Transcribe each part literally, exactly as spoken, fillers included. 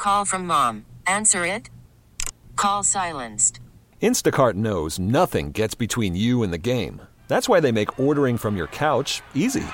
Call from mom. Answer it. Call silenced. Instacart knows nothing gets between you and the game. That's why they make ordering from your couch easy.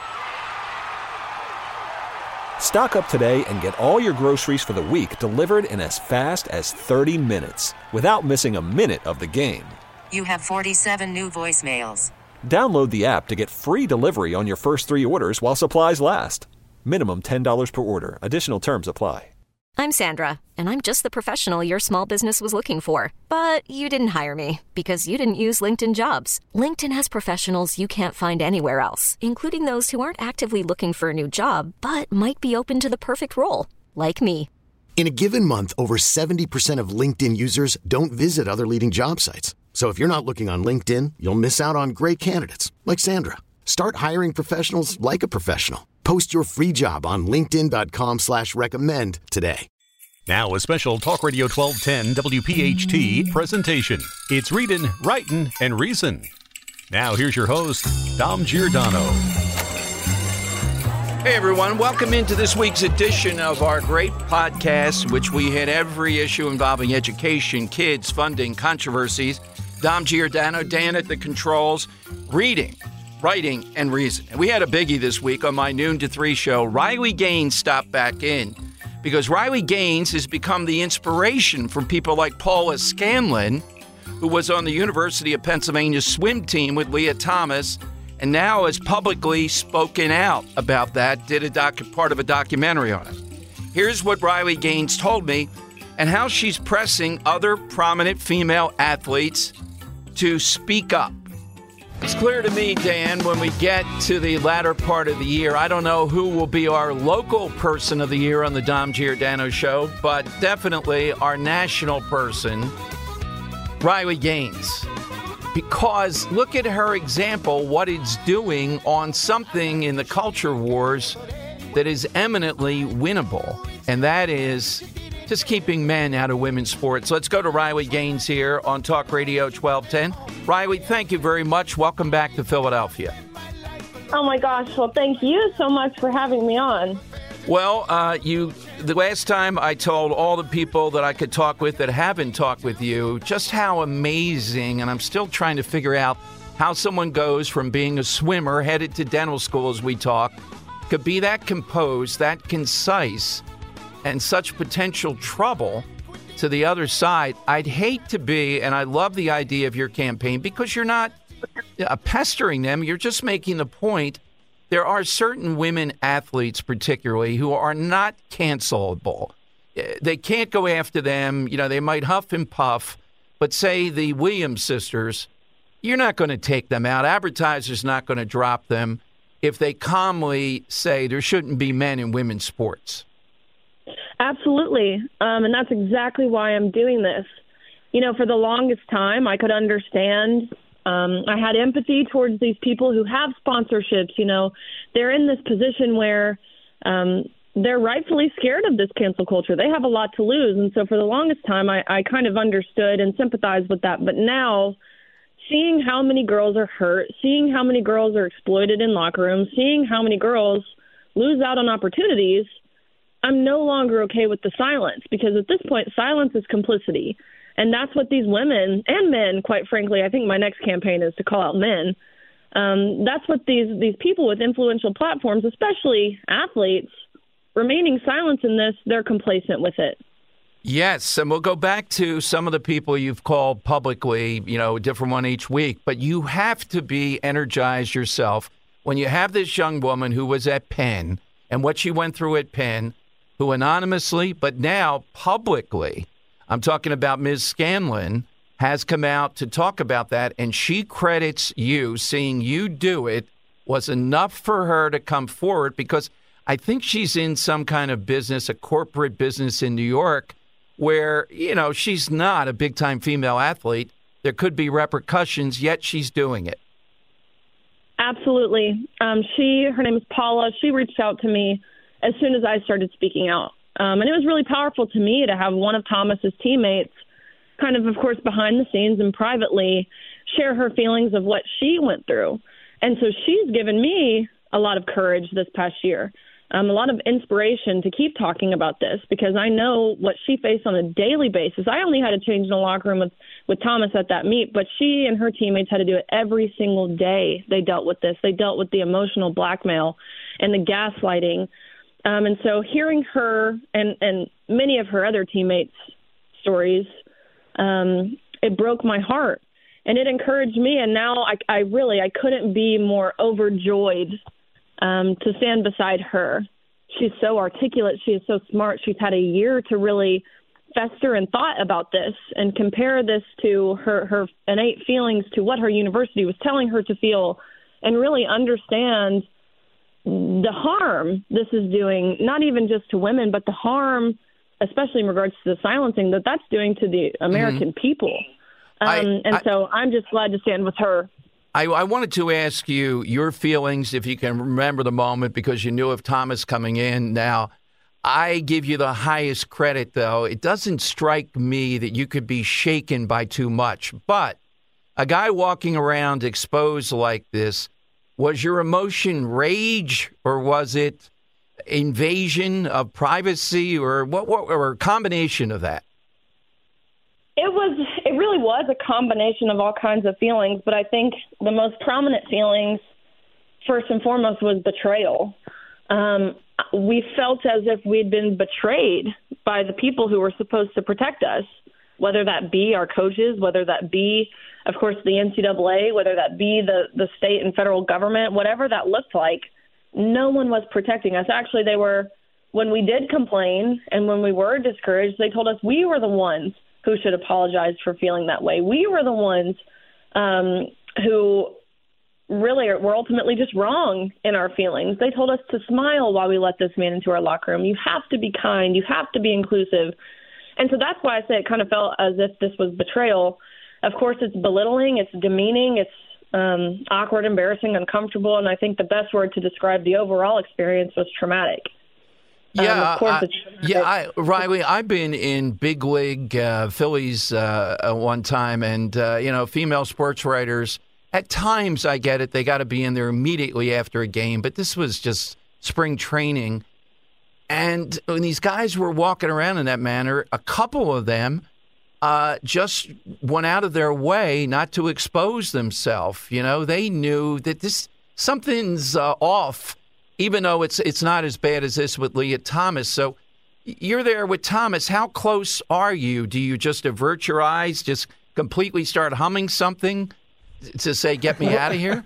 Stock up today and get all your groceries for the week delivered in as fast as thirty minutes without missing a minute of the game. You have forty-seven new voicemails. Download the app to get free delivery on your first three orders while supplies last. Minimum ten dollars per order. Additional terms apply. I'm Sandra, and I'm just the professional your small business was looking for. But you didn't hire me because you didn't use LinkedIn Jobs. LinkedIn has professionals you can't find anywhere else, including those who aren't actively looking for a new job, but might be open to the perfect role, like me. In a given month, over seventy percent of LinkedIn users don't visit other leading job sites. So if you're not looking on LinkedIn, you'll miss out on great candidates like Sandra. Start hiring professionals like a professional. Post your free job on linkedin.com slash recommend today. Now a special Talk Radio twelve ten W P H T presentation. It's Reading, Writing, and Reason. Now here's your host, Dom Giordano. Hey everyone, welcome into this week's edition of our great podcast, which we hit every issue involving education, kids, funding, controversies. Dom Giordano, Dan at the controls, reading, writing, and reason. And we had a biggie this week on my noon to three show. Riley Gaines stopped back in because Riley Gaines has become the inspiration for people like Paula Scanlon, who was on the University of Pennsylvania swim team with Leah Thomas, and now has publicly spoken out about that, did a doc- part of a documentary on it. Here's what Riley Gaines told me and how she's pressing other prominent female athletes to speak up. It's clear to me, Dan, when we get to the latter part of the year, I don't know who will be our local person of the year on the Dom Giordano show, but definitely our national person, Riley Gaines. Because look at her example, what it's doing on something in the culture wars that is eminently winnable, and that is just keeping men out of women's sports. Let's go to Riley Gaines here on Talk Radio twelve ten. Riley, thank you very much. Welcome back to Philadelphia. Oh, my gosh. Well, thank you so much for having me on. Well, uh, you. The last time I told all the people that I could talk with that haven't talked with you just how amazing, and I'm still trying to figure out how someone goes from being a swimmer headed to dental school as we talk, could be that composed, that concise, and such potential trouble to the other side. I'd hate to be, and I love the idea of your campaign, because you're not uh, pestering them. You're just making the point. There are certain women athletes particularly who are not cancelable. They can't go after them. You know, they might huff and puff, but say the Williams sisters, you're not going to take them out. Advertisers not going to drop them if they calmly say there shouldn't be men in women's sports. Absolutely. Um, and that's exactly why I'm doing this. You know, for the longest time, I could understand. Um, I had empathy towards these people who have sponsorships. You know, they're in this position where um, they're rightfully scared of this cancel culture. They have a lot to lose. And so for the longest time, I, I kind of understood and sympathized with that. But now, seeing how many girls are hurt, seeing how many girls are exploited in locker rooms, seeing how many girls lose out on opportunities, I'm no longer okay with the silence, because at this point, silence is complicity. And that's what these women and men, quite frankly, I think my next campaign is to call out men. Um, that's what these, these people with influential platforms, especially athletes, remaining silent in this, they're complacent with it. Yes, and we'll go back to some of the people you've called publicly, you know, a different one each week. But you have to be energized yourself when you have this young woman who was at Penn and what she went through at Penn, who anonymously, but now publicly, I'm talking about Miz Scanlon, has come out to talk about that, and she credits you. Seeing you do it was enough for her to come forward, because I think she's in some kind of business, a corporate business in New York, where, you know, she's not a big-time female athlete. There could be repercussions, yet she's doing it. Absolutely. Um, she, her name is Paula. She reached out to me as soon as I started speaking out. Um, and it was really powerful to me to have one of Thomas's teammates kind of, of course, behind the scenes and privately share her feelings of what she went through. And so she's given me a lot of courage this past year. um, a lot of inspiration to keep talking about this because I know what she faced on a daily basis. I only had to change in the locker room with, with Thomas at that meet, but she and her teammates had to do it every single day. They dealt with this. They dealt with the emotional blackmail and the gaslighting. Um, and so hearing her and, and many of her other teammates' stories, um, it broke my heart and it encouraged me. And now I, I really, I couldn't be more overjoyed um, to stand beside her. She's so articulate. She is so smart. She's had a year to really fester and thought about this and compare this to her, her innate feelings to what her university was telling her to feel and really understand the harm this is doing, not even just to women, but the harm, especially in regards to the silencing, that that's doing to the American mm-hmm. people. Um, I, and I, so I'm just glad to stand with her. I, I wanted to ask you your feelings, if you can remember the moment, because you knew of Thomas coming in. Now, I give you the highest credit, though. It doesn't strike me that you could be shaken by too much. But a guy walking around exposed like this, was your emotion rage or was it invasion of privacy or what, what or a combination of that? It was it really was a combination of all kinds of feelings, but I think the most prominent feelings first and foremost was betrayal. Um, we felt as if we'd been betrayed by the people who were supposed to protect us, whether that be our coaches, whether that be, of course, the N C double A, whether that be the, the state and federal government, whatever that looked like, no one was protecting us. Actually, they were, when we did complain and when we were discouraged, they told us we were the ones who should apologize for feeling that way. We were the ones um, who really were ultimately just wrong in our feelings. They told us to smile while we let this man into our locker room. You have to be kind. You have to be inclusive. And so that's why I say it kind of felt as if this was betrayal. Of course, it's belittling, it's demeaning, it's um, awkward, embarrassing, uncomfortable, and I think the best word to describe the overall experience was traumatic. Yeah, um, of course I, it's yeah, I, Riley, I've been in big league uh, Phillies uh, at one time, and uh, you know, female sports writers. At times, I get it; they got to be in there immediately after a game, but this was just spring training, and when these guys were walking around in that manner, a couple of them uh, just went out of their way not to expose themselves. You know, they knew that this something's uh, off. Even though it's it's not as bad as this with Lia Thomas. So you're there with Thomas. How close are you? Do you just avert your eyes, just completely start humming something to say, get me out of here?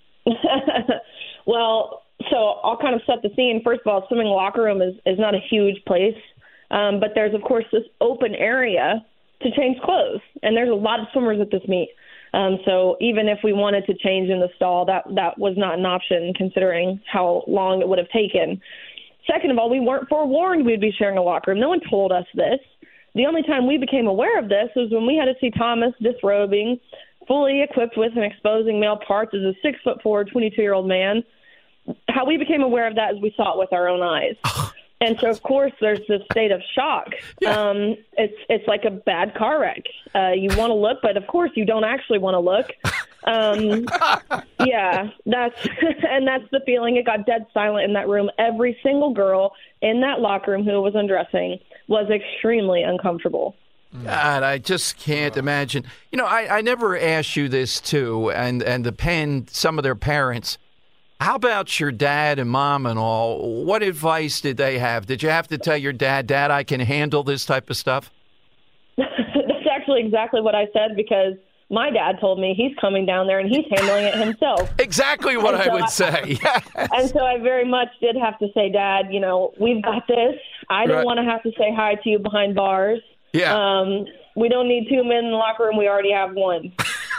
Well, so I'll kind of set the scene. First of all, swimming locker room is, is not a huge place. Um, but there's, of course, this open area to change clothes. And there's a lot of swimmers at this meet. Um, so even if we wanted to change in the stall, that, that was not an option considering how long it would have taken. Second of all, we weren't forewarned we'd be sharing a locker room. No one told us this. The only time we became aware of this was when we had to see Thomas disrobing, fully equipped with and exposing male parts as a six foot four, twenty-two-year-old man. How we became aware of that is we saw it with our own eyes. And so, of course, there's this state of shock. Yeah. Um, it's it's like a bad car wreck. Uh, you want to look, but of course you don't actually want to look. Um, yeah, that's and that's the feeling. It got dead silent in that room. Every single girl in that locker room who was undressing was extremely uncomfortable. God, I just can't imagine. You know, I, I never asked you this, too, and, and the Penn, some of their parents. How about your dad and mom and all? What advice did they have? Did you have to tell your dad, Dad, I can handle this type of stuff? That's actually exactly what I said because my dad told me he's coming down there and he's handling it himself. Exactly what I so would I, say. Yes. And so I very much did have to say, Dad, you know, we've got this. I don't right. want to have to say hi to you behind bars. Yeah. Um, we don't need two men in the locker room. We already have one.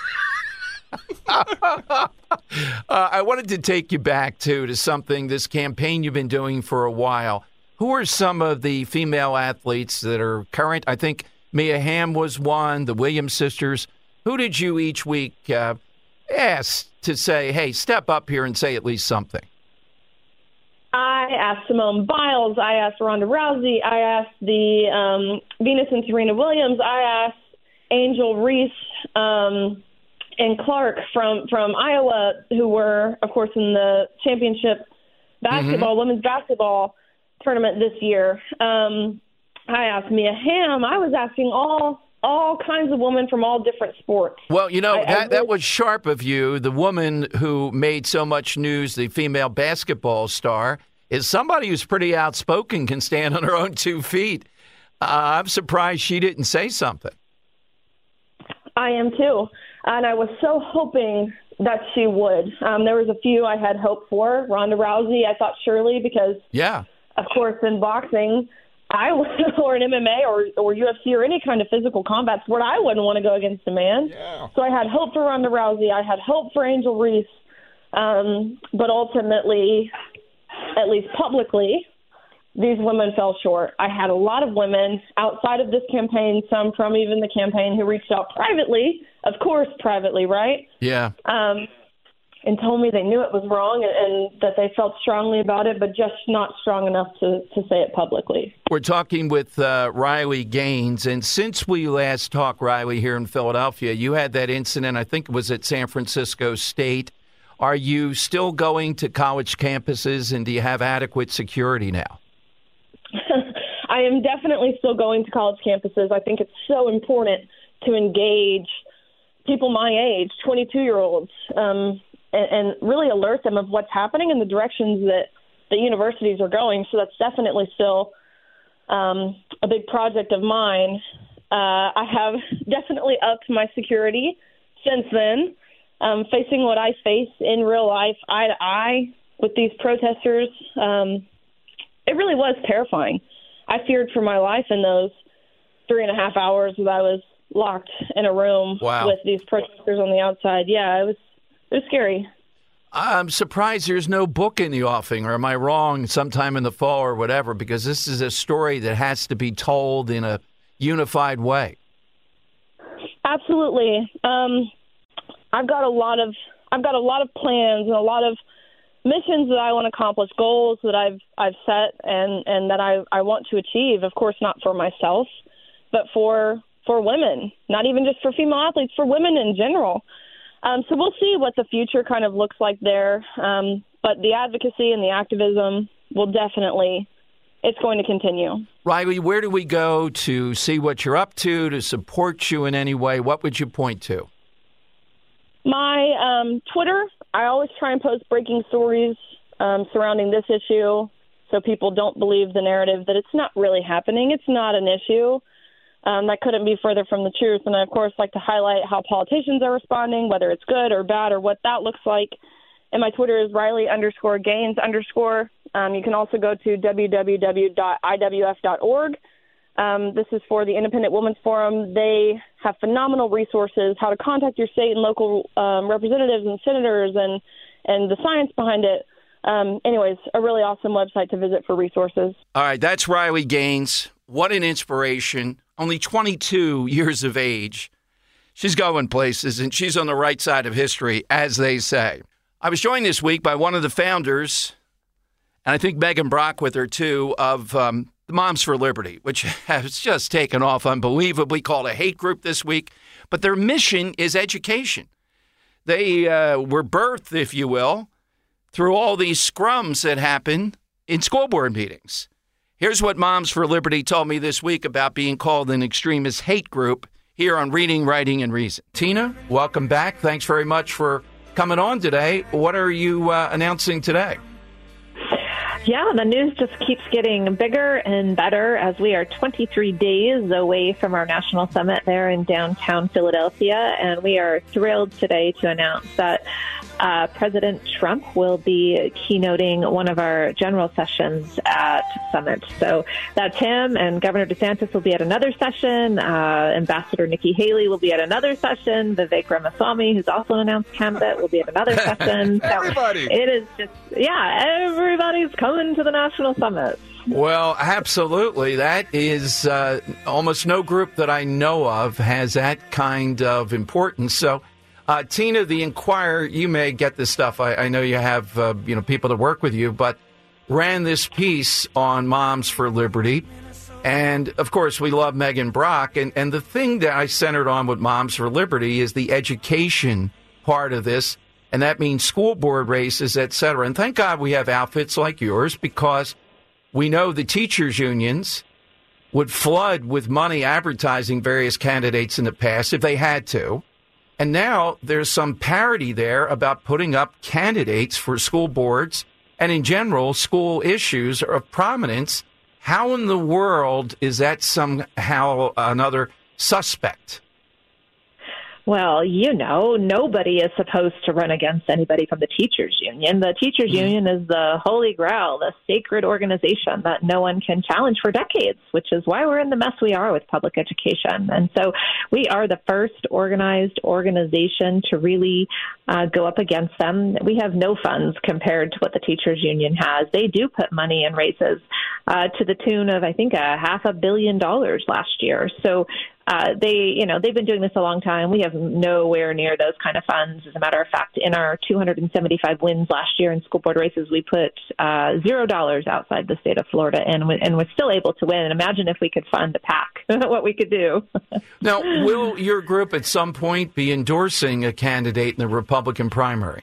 uh, I wanted to take you back, too, to something, this campaign you've been doing for a while. Who are some of the female athletes that are current? I think Mia Hamm was one, the Williams sisters. Who did you each week uh, ask to say, hey, step up here and say at least something? I asked Simone Biles. I asked Ronda Rousey. I asked the um, Venus and Serena Williams. I asked Angel Reese um, and Clark from, from Iowa, who were, of course, in the championship basketball, mm-hmm. women's basketball tournament this year. Um, I asked Mia Hamm. I was asking all all kinds of women from all different sports. Well, you know, I, that, I really, that was sharp of you. The woman who made so much news, the female basketball star, is somebody who's pretty outspoken, can stand on her own two feet. Uh, I'm surprised she didn't say something. I am too. And I was so hoping that she would. Um, there was a few I had hope for. Ronda Rousey, I thought surely, because, yeah, of course, in boxing, I or in M M A or, or U F C or any kind of physical combat sport, I wouldn't want to go against a man. Yeah. So I had hope for Ronda Rousey. I had hope for Angel Reese. Um, but ultimately, at least publicly, these women fell short. I had a lot of women outside of this campaign, some from even the campaign, who reached out privately, of course, privately, right? Yeah. Um, and told me they knew it was wrong and, and that they felt strongly about it, but just not strong enough to, to say it publicly. We're talking with uh, Riley Gaines, and since we last talked, Riley, here in Philadelphia, you had that incident, I think it was at San Francisco State. Are you still going to college campuses, and do you have adequate security now? I am definitely still going to college campuses. I think it's so important to engage people my age, twenty-two-year-olds, um, and, and really alert them of what's happening and the directions that the universities are going. So that's definitely still um, a big project of mine. Uh, I have definitely upped my security since then, um, facing what I face in real life, eye to eye with these protesters. Um, it really was terrifying. I feared for my life in those three and a half hours that I was locked in a room wow. with these protesters on the outside. Yeah, it was it was scary. I'm surprised there's no book in the offing, or am I wrong, sometime in the fall or whatever, because this is a story that has to be told in a unified way. Absolutely. Um, I've got a lot of I've got a lot of plans and a lot of missions that I want to accomplish, goals that I've I've set and, and that I, I want to achieve. Of course, not for myself, but for for women, not even just for female athletes, for women in general. Um, so we'll see what the future kind of looks like there. Um, but the advocacy and the activism will definitely, it's going to continue. Riley, where do we go to see what you're up to, to support you in any way? What would you point to? My um, Twitter, I always try and post breaking stories um, surrounding this issue so people don't believe the narrative that it's not really happening. It's not an issue. Um, that couldn't be further from the truth. And I, of course, like to highlight how politicians are responding, whether it's good or bad or what that looks like. And my Twitter is Riley underscore Gaines underscore. Um, you can also go to w w w dot i w f dot org. Um, this is for the Independent Women's Forum. They have phenomenal resources, how to contact your state and local um, representatives and senators and, and the science behind it. Um, anyways, a really awesome website to visit for resources. All right, that's Riley Gaines. What an inspiration. Only twenty-two years of age. She's going places, and she's on the right side of history, as they say. I was joined this week by one of the founders, and I think Megan Brock with her, too, of um, the Moms for Liberty, which has just taken off unbelievably, called a hate group this week. But their mission is education. They uh, were birthed, if you will, through all these scrums that happen in school board meetings. Here's what Moms for Liberty told me this week about being called an extremist hate group here on Reading, Writing, and Reason. Tina, welcome back. Thanks very much for coming on today. What are you uh, announcing today? Yeah, the news just keeps getting bigger and better as we are twenty-three days away from our national summit there in downtown Philadelphia. And we are thrilled today to announce that uh, President Trump will be keynoting one of our general sessions at Summit. So that's him, and Governor DeSantis will be at another session. Uh, Ambassador Nikki Haley will be at another session. Vivek Ramaswamy, who's also an announced candidate, will be at another session. Everybody. So it is just, yeah, everybody's coming to the national summit. Well, absolutely. That is uh, almost no group that I know of has that kind of importance. So, uh, Tina, the Inquirer, you may get this stuff. I, I know you have uh, you know people that work with you, but ran this piece on Moms for Liberty. And, of course, we love Megan Brock. And, and the thing that I centered on with Moms for Liberty is the education part of this. and that means school board races, et cetera. And thank God we have outfits like yours, because we know the teachers' unions would flood with money advertising various candidates in the past if they had to. And now there's some parity there about putting up candidates for school boards and in general school issues of prominence. How in the world is that somehow another suspect? Well, you know, nobody is supposed to run against anybody from the teachers union. The teachers union is the holy grail, the sacred organization that no one can challenge for decades, which is why we're in the mess we are with public education. And so we are the first organized organization to really uh, go up against them. We have no funds compared to what the teachers union has. They do put money in races uh, to the tune of, I think, a half a billion dollars last year. So Uh, they, you know, they've been doing this a long time. We have nowhere near those kind of funds. As a matter of fact, in our two hundred seventy-five wins last year in school board races, we put uh, zero dollars outside the state of Florida, and and we're still able to win. And imagine if we could fund a PAC, what we could do. Now, will your group at some point be endorsing a candidate in the Republican primary?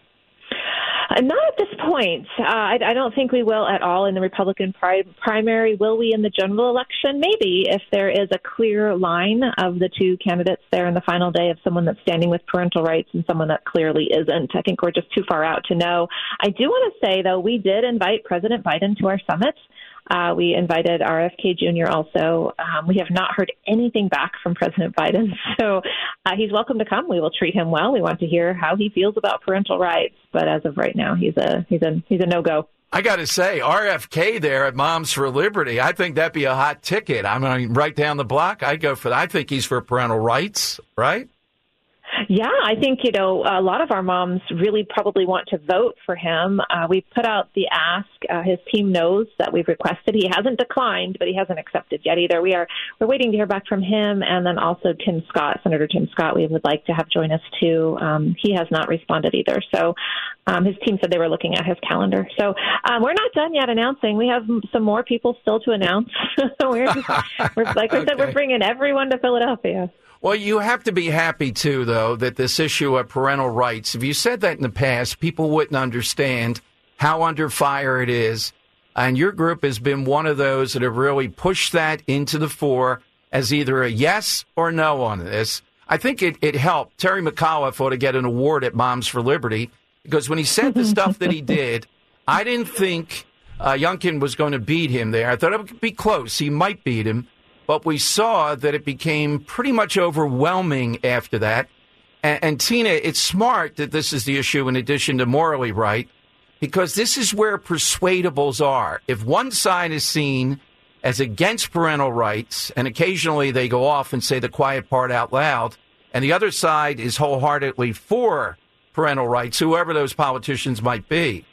Uh, not at this point. Uh, I, I don't think we will at all in the Republican pri- primary. Will we in the general election? Maybe, if there is a clear line of the two candidates there in the final day, of someone that's standing with parental rights and someone that clearly isn't. I think we're just too far out to know. I do want to say, though, we did invite President Biden to our summit. Uh, we invited R F K Junior also. Um, we have not heard anything back from President Biden, so uh, he's welcome to come. We will treat him well. We want to hear how he feels about parental rights, but as of right now, he's a he's a he's a no-go. I got to say, R F K there at Moms for Liberty, I think that'd be a hot ticket. I mean, right down the block, I'd go for that. I think he's for parental rights, right? Yeah, I think, you know, a lot of our moms really probably want to vote for him. Uh, we put out the ask. Uh, his team knows that we've requested. He hasn't declined, but he hasn't accepted yet either. We are we're waiting to hear back from him, and then also Tim Scott, Senator Tim Scott, we would like to have join us too. Um, he has not responded either. So um, his team said they were looking at his calendar. So um, we're not done yet announcing. We have some more people still to announce. we're just, we're, like I okay. said, we're bringing everyone to Philadelphia. Well, you have to be happy, too, though, that this issue of parental rights, if you said that in the past, people wouldn't understand how under fire it is. And your group has been one of those that have really pushed that into the fore as either a yes or no on this. I think it, it helped. Terry McAuliffe ought to get an award at Moms for Liberty, because when he said the stuff that he did, I didn't think uh, Youngkin was going to beat him there. I thought it would be close. He might beat him. But we saw that it became pretty much overwhelming after that. And, and Tina, it's smart that this is the issue in addition to morally right, because this is where persuadables are. If one side is seen as against parental rights, and occasionally they go off and say the quiet part out loud, and the other side is wholeheartedly for parental rights, whoever those politicians might be,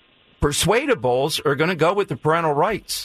persuadables are going to go with the parental rights.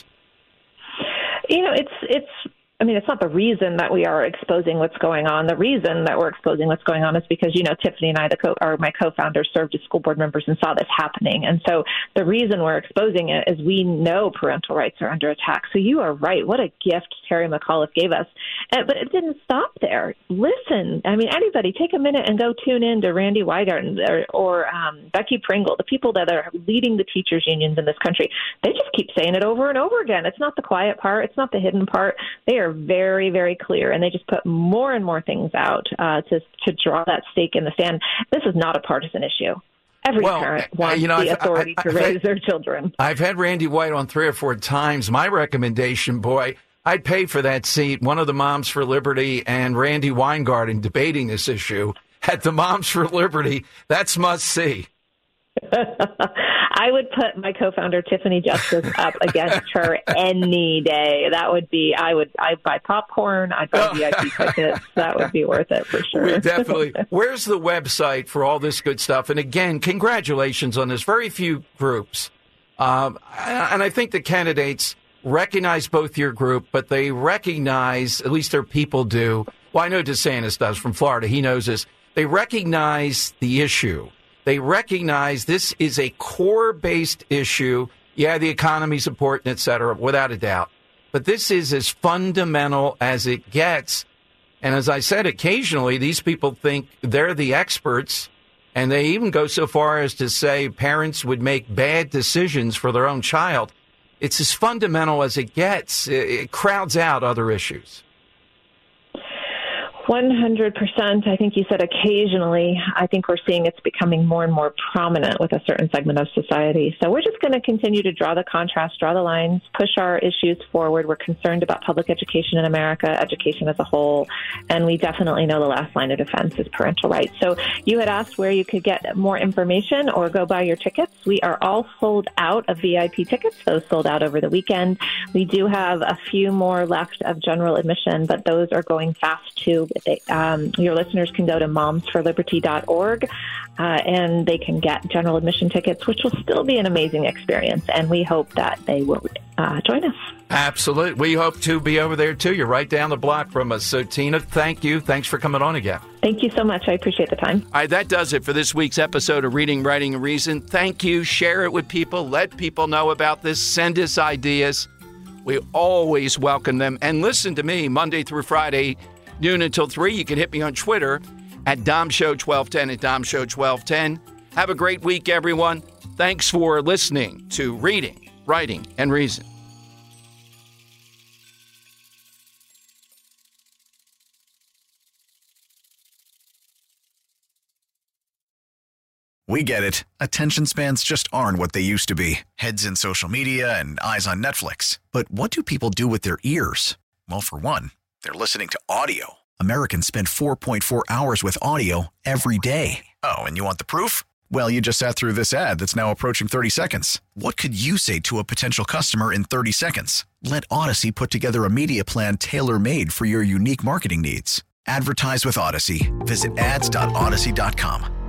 You know, it's it's. I mean, it's not the reason that we are exposing what's going on. The reason that we're exposing what's going on is because, you know, Tiffany and I, the co- or my co-founders, served as school board members and saw this happening. And so the reason we're exposing it is we know parental rights are under attack. So you are right. What a gift Terry McAuliffe gave us. And, but it didn't stop there. Listen, I mean, anybody, take a minute and go tune in to Randy Weingarten or, or um, Becky Pringle, the people that are leading the teachers unions in this country. They just keep saying it over and over again. It's not the quiet part. It's not the hidden part. They are very, very clear, and they just put more and more things out uh, to to draw that stake in the sand. This is not a partisan issue. Every well, parent wants you know, the I've, authority I've, to I've raise had, their children. I've had Randy White on three or four times. My recommendation, boy, I'd pay for that seat, one of the Moms for Liberty and Randy Weingarten debating this issue at the Moms for Liberty. That's must-see. I would put my co-founder Tiffany Justice up against her any day. That would be, I would, I'd buy popcorn, I'd buy V I P tickets. That would be worth it for sure. We definitely. Where's the website for all this good stuff? And again, congratulations on this. Very few groups. Um, and I think the candidates recognize both your group, but they recognize, at least their people do. Well, I know DeSantis does from Florida. He knows this. They recognize the issue. They recognize this is a core-based issue. Yeah, the economy's important, et cetera, without a doubt. But this is as fundamental as it gets. And as I said, occasionally these people think they're the experts And they even go so far as to say parents would make bad decisions for their own child. It's as fundamental as it gets. It, it crowds out other issues. one hundred percent. I think you said occasionally. I think we're seeing it's becoming more and more prominent with a certain segment of society. So we're just going to continue to draw the contrast, draw the lines, push our issues forward. We're concerned about public education in America, education as a whole, and we definitely know the last line of defense is parental rights. So you had asked where you could get more information or go buy your tickets. We are all sold out of V I P tickets. Those sold out over the weekend. We do have a few more left of general admission, but those are going fast too. They, um, your listeners can go to moms for liberty dot org uh, and they can get general admission tickets, which will still be an amazing experience. And we hope that they will uh, join us. Absolutely. We hope to be over there, too. You're right down the block from us. So, Tina, thank you. Thanks for coming on again. Thank you so much. I appreciate the time. All right, that does it for this week's episode of Reading, Writing, and Reason. Thank you. Share it with people. Let people know about this. Send us ideas. We always welcome them. And listen to me Monday through Friday, noon until three. You can hit me on Twitter at Dom Show twelve ten, at Dom Show twelve ten. Have a great week, everyone. Thanks for listening to Reading, Writing, and Reason. We get it. Attention spans just aren't what they used to be. Heads in social media and eyes on Netflix. But what do people do with their ears? Well, for one, they're listening to audio. Americans spend four point four hours with audio every day. Oh, and you want the proof? Well, you just sat through this ad that's now approaching thirty seconds. What could you say to a potential customer in thirty seconds? Let Odyssey put together a media plan tailor-made for your unique marketing needs. Advertise with Odyssey. Visit ads dot odyssey dot com.